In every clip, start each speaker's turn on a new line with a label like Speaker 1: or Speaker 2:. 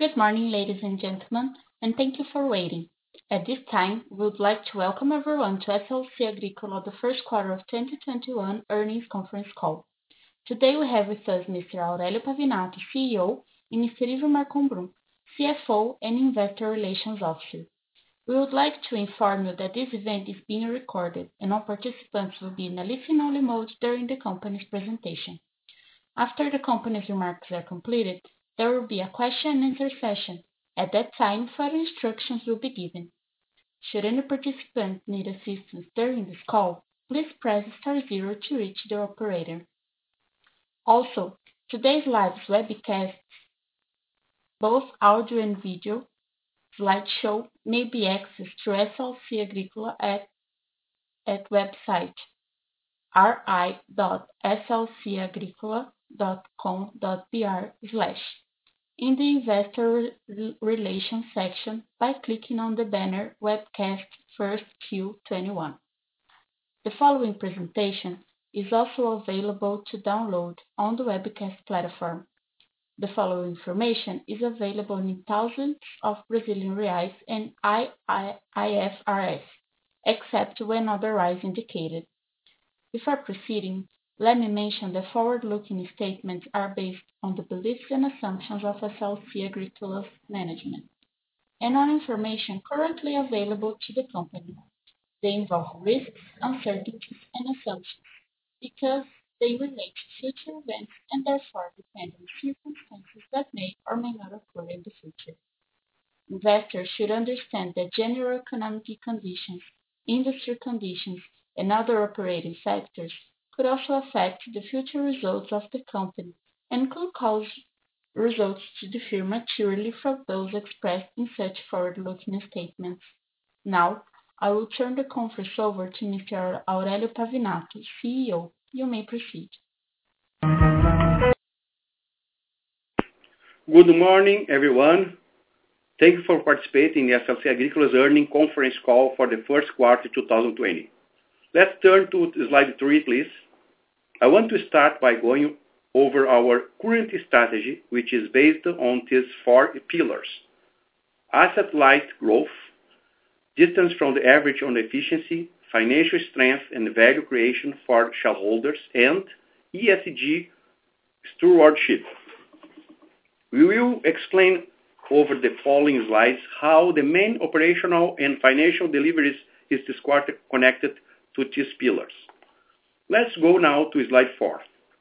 Speaker 1: Good morning, ladies and gentlemen, and thank you for waiting. At this time, we would like to welcome everyone to SLC Agrícola, the first quarter of 2021 earnings conference call. Today we have with us Mr. Aurélio Pavinato, CEO, and Mr. Ivo Marconbrun, CFO and Investor Relations Officer. We would like to inform you that this event is being recorded and all participants will be in a listen-only mode during the company's presentation. After the company's remarks are completed, there will be a question-and-answer session. At that time, further instructions will be given. Should any participant need assistance during this call, please press star zero to reach the operator. Also, today's live webcast, both audio and video slideshow, may be accessed through SLC Agrícola at website ri.slcagricola.com.br/ in the Investor Relations section by clicking on the banner Webcast 1Q21. The following presentation is also available to download on the webcast platform. The following information is available in thousands of Brazilian reais and IFRS, except when otherwise indicated. Before proceeding, let me mention that forward-looking statements are based on the beliefs and assumptions of SLC Agrícola's management and on information currently available to the company. They involve risks, uncertainties, and assumptions because they relate to future events and therefore depend on circumstances that may or may not occur in the future. Investors should understand that general economic conditions, industry conditions, and other operating factors could also affect the future results of the company and could cause results to differ materially from those expressed in such forward-looking statements. Now, I will turn the conference over to Mr. Aurélio Pavinato, CEO. You may proceed.
Speaker 2: Good morning, everyone. Thank you for participating in SLC Agrícola's earnings conference call for the first quarter 2020. Let's turn to slide 3, please. I want to start by going over our current strategy, which is based on these 4 pillars: asset-light growth, distance from the average on efficiency, financial strength and value creation for shareholders, and ESG stewardship. We will explain over the following slides how the main operational and financial deliveries is this quarter connected to these pillars. Let's go now to slide 4.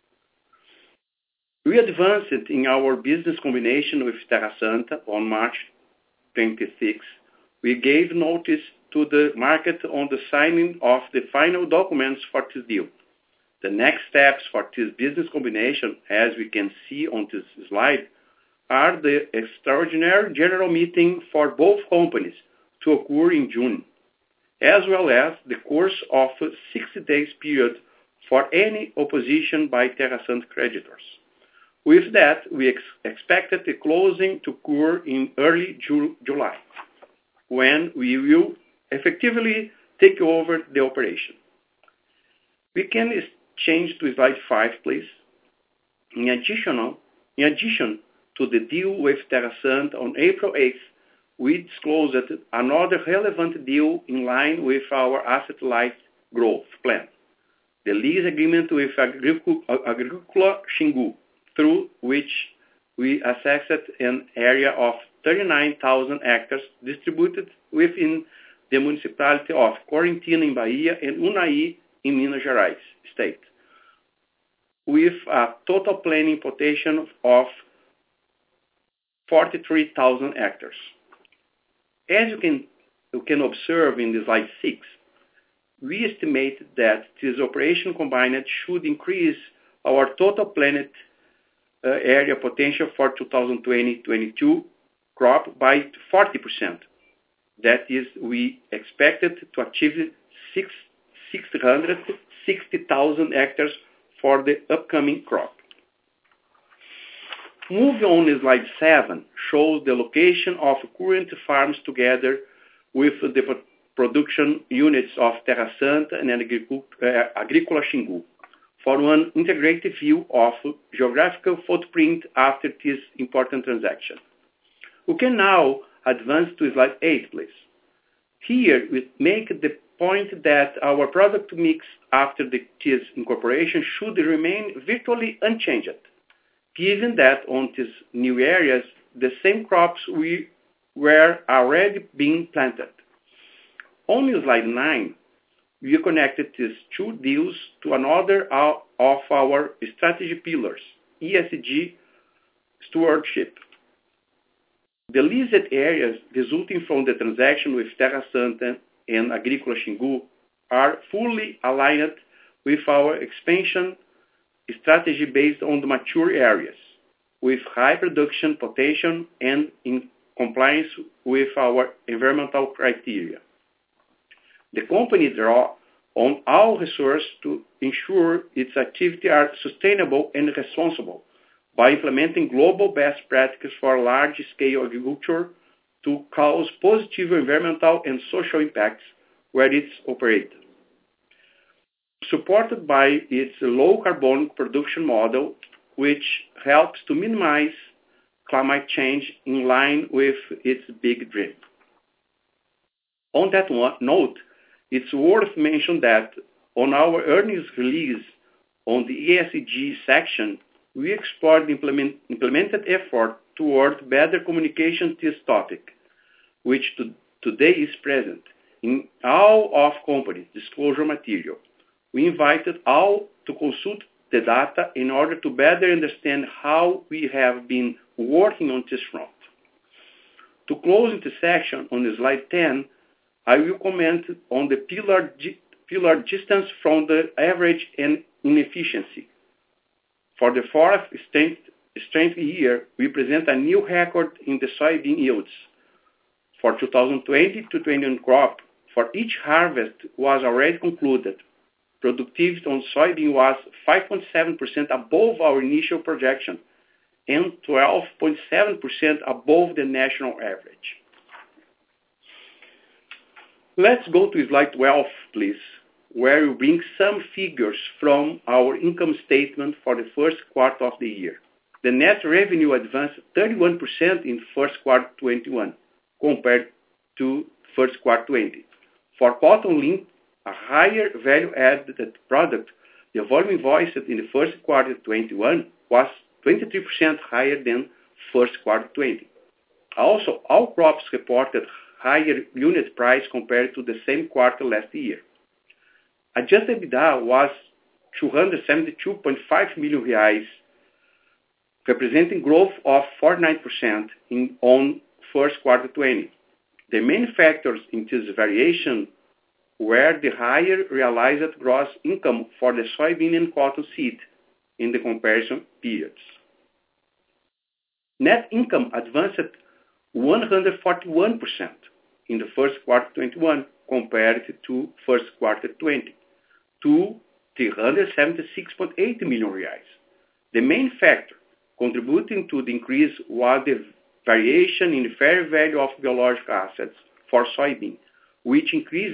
Speaker 2: We advanced in our business combination with Terra Santa on March 26. We gave notice to the market on the signing of the final documents for this deal. The next steps for this business combination, as we can see on this slide, are the extraordinary general meeting for both companies to occur in June, as well as the course of a 60 days period for any opposition by Terra Santa creditors. With that, we expected the closing to occur in early July, when we will effectively take over the operation. We can change to slide 5, please. In addition to the deal with Terra Santa on April 8th, we disclosed another relevant deal in line with our asset-light growth plan. The lease agreement with Agrícola Xingu, through which we accessed an area of 39,000 hectares distributed within the municipality of Correntina in Bahia and Unai in Minas Gerais state, with a total planning potential of 43,000 hectares. As you can observe in the slide 6, we estimate that this operation combined should increase our total planned area potential for 2020-22 crop by 40%. That is, we expected to achieve 660,000 hectares for the upcoming crop. Moving on to slide 7 shows the location of current farms together with the production units of Terra Santa and Agrícola Xingu for one integrated view of geographical footprint after this important transaction. We can now advance to slide 8, please. Here, we make the point that our product mix after the TIS incorporation should remain virtually unchanged, given that on these new areas, the same crops were already being planted. On slide 9, we connected these two deals to another of our strategy pillars, ESG stewardship. The leased areas resulting from the transaction with Terra Santa and Agrícola Xingu are fully aligned with our expansion strategy based on the mature areas, with high production potential and in compliance with our environmental criteria. The company draws on all resources to ensure its activities are sustainable and responsible by implementing global best practices for large-scale agriculture to cause positive environmental and social impacts where it's operated. Supported by its low-carbon production model, which helps to minimize climate change in line with its big dream. On that note, it's worth mentioning that on our earnings release on the ESG section, we explored the implemented effort toward better communication to this topic, which today is present in all of company's disclosure material. We invited all to consult the data in order to better understand how we have been working on this front. To close this section on slide 10, I will comment on the pillar distance from the average and inefficiency. For the fourth straight year, we present a new record in the soybean yields. For 2020 to 21 crop, for each harvest was already concluded. Productivity on soybean was 5.7% above our initial projection and 12.7% above the national average. Let's go to slide 12, please, where we bring some figures from our income statement for the first quarter of the year. The net revenue advanced 31% in first quarter 21 compared to first quarter 20. For cotton lint, a higher value-added product, the volume invoiced in the first quarter 21 was 23% higher than first quarter 20. Also, all crops reported higher unit price compared to the same quarter last year. Adjusted EBITDA was 272.5 million reais, representing growth of 49% on first quarter 20. The main factors in this variation were the higher realized gross income for the soybean and cotton seed in the comparison periods. Net income advanced 141% in the first quarter 21 compared to first quarter 20 to 376.8 million reais. The main factor contributing to the increase was the variation in the fair value of biological assets for soybean, which increased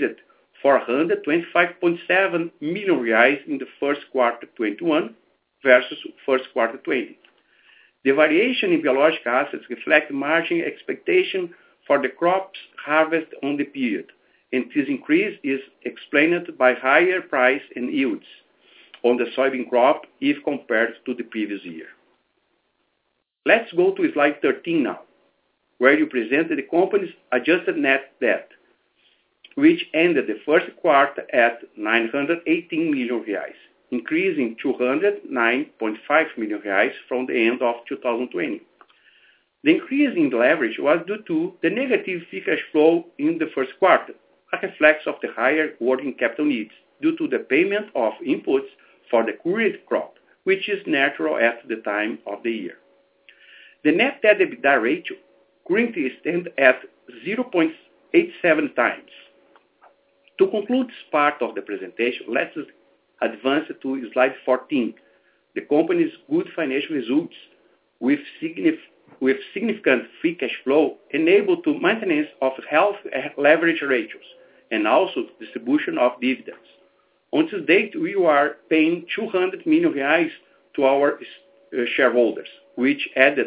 Speaker 2: 425.7 million reais in the first quarter 21 versus first quarter 20. The variation in biological assets reflects margin expectation for the crops harvest on the period, and this increase is explained by higher price and yields on the soybean crop if compared to the previous year. Let's go to slide 13 now, where you present the company's adjusted net debt, which ended the first quarter at 918 million reais, increasing 209.5 million reais from the end of 2020. The increase in leverage was due to the negative free cash flow in the first quarter, a reflex of the higher working capital needs due to the payment of inputs for the current crop, which is natural at the time of the year. The net debt EBITDA ratio currently stands at 0.87 times. To conclude this part of the presentation, let's advance to slide 14. The company's good financial results with significant free cash flow enable to maintenance of healthy leverage ratios and also distribution of dividends. On this date, we are paying 200 million reais to our shareholders, which added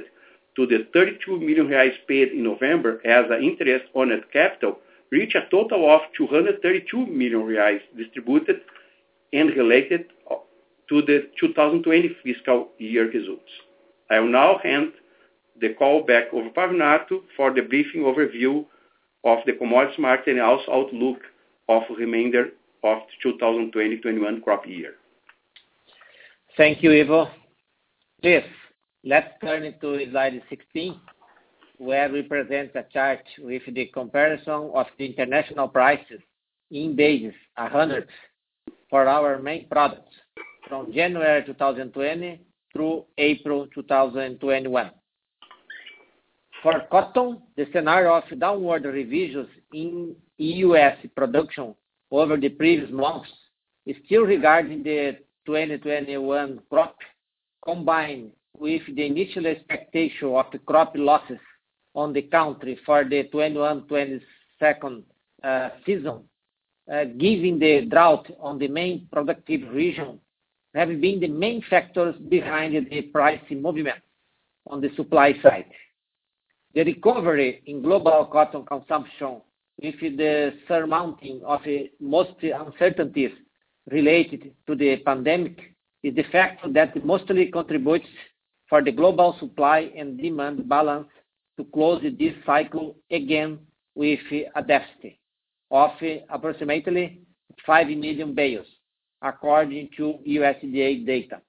Speaker 2: to the 32 million reais paid in November as an interest on net capital, reached a total of 232 million reais distributed and related to the 2020 fiscal year results. I will now hand the call back over to Pavinato for the briefing overview of the commodities market and also outlook of the remainder of the 2020-21 crop year.
Speaker 3: Thank you, Ivo. Please, let's turn to slide 16, where we present a chart with the comparison of the international prices in basis 100 for our main products from January 2020 through April 2021. For cotton, the scenario of downward revisions in U.S. production over the previous months is still regarding the 2021 crop, combined with the initial expectation of the crop losses on the country for the 21-22 season, given the drought on the main productive region, have been the main factors behind the price movement on the supply side. The recovery in global cotton consumption with the surmounting of most uncertainties related to the pandemic is the factor that mostly contributes for the global supply and demand balance to close this cycle again with a deficit of approximately 5 million bales, according to USDA data.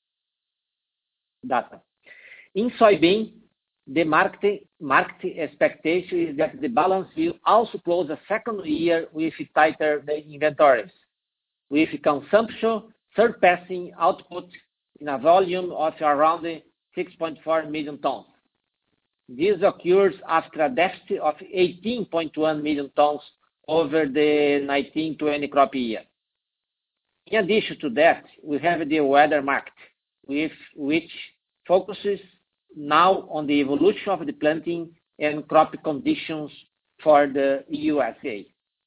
Speaker 3: In soybean, the market expectation is that the balance will also close a second year with tighter inventories, with consumption surpassing output in a volume of around 6.4 million tons. This occurs after a deficit of 18.1 million tons over the 19-20 crop year. In addition to that, we have the weather market, which focuses now on the evolution of the planting and crop conditions for the USA.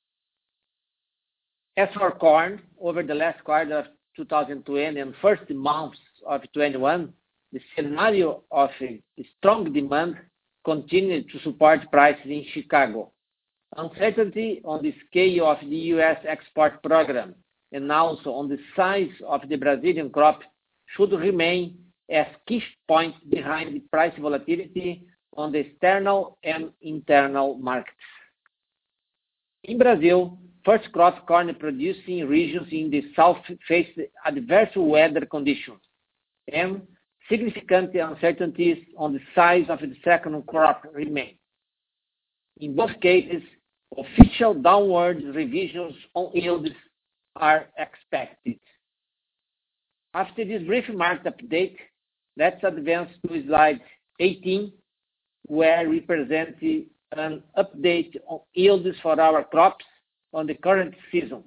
Speaker 3: As for corn, over the last quarter of 2020 and first months of 21, the scenario of strong demand continued to support prices in Chicago. Uncertainty on the scale of the U.S. export program and also on the size of the Brazilian crop should remain as key points behind the price volatility on the external and internal markets. In Brazil, first crop corn producing regions in the south faced adverse weather conditions and significant uncertainties on the size of the second crop remain. In both cases, official downward revisions on yields are expected. After this brief market update, let's advance to slide 18, where we present an update on yields for our crops on the current season.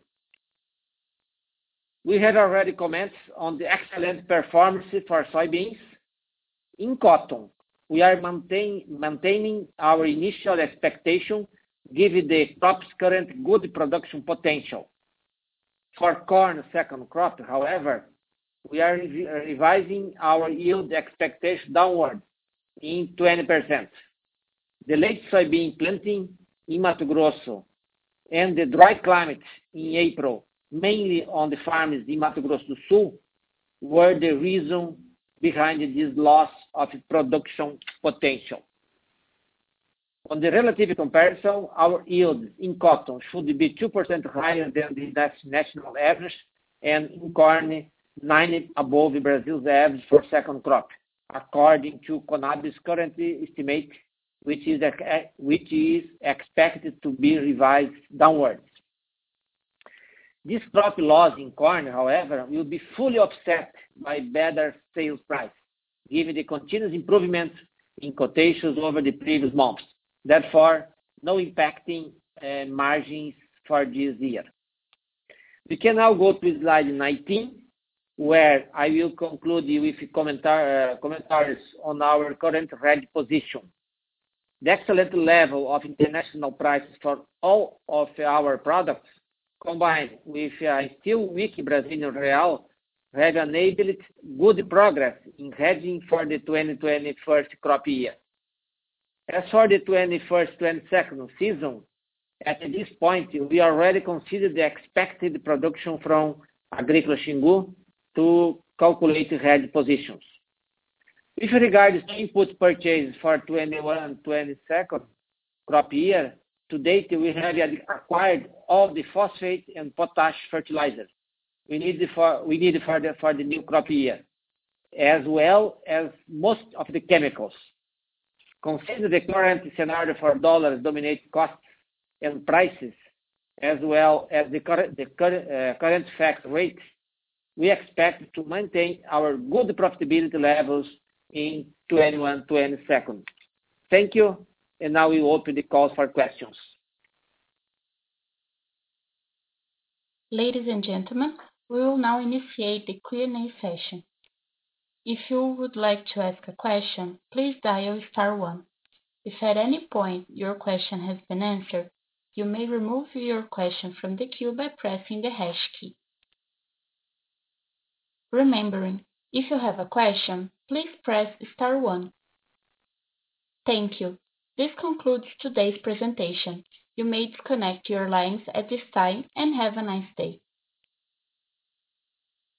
Speaker 3: We had already commented on the excellent performance for soybeans. In cotton, we are maintaining our initial expectation given the crop's current good production potential. For corn second crop, however, we are revising our yield expectation downward in 20%. The late soybean planting in Mato Grosso and the dry climate in April, mainly on the farms in Mato Grosso do Sul, were the reason behind this loss of production potential. On the relative comparison, our yield in cotton should be 2% higher than the national average, and in corn, 9 above Brazil's average for second crop, according to Conab's current estimate, which is expected to be revised downwards. This crop loss in corn, however, will be fully offset by better sales price, given the continuous improvement in quotations over the previous months. Therefore, no impacting margins for this year. We can now go to slide 19, where I will conclude with commentaries on our current hedge position. The excellent level of international prices for all of our products, combined with a still weak Brazilian real, have enabled good progress in hedging for the 2021 crop year. As for the 21-22 season, at this point, we already consider the expected production from Agrícola Xingu to calculate hedge positions. With regards to input purchases for 21-22 crop year, to date we have acquired all the phosphate and potash fertilizers we need for the new crop year, as well as most of the chemicals. Consider the current scenario for dollars dominate costs and prices, as well as the current FX rate. We expect to maintain our good profitability levels in 21-22. Thank you, and now we open the call for questions.
Speaker 1: Ladies and gentlemen, we will now initiate the Q&A session. If you would like to ask a question, please dial *1. If at any point your question has been answered, you may remove your question from the queue by pressing the hash key. Remembering, if you have a question, please press *1. Thank you. This concludes today's presentation. You may disconnect your lines at this time and have a nice day.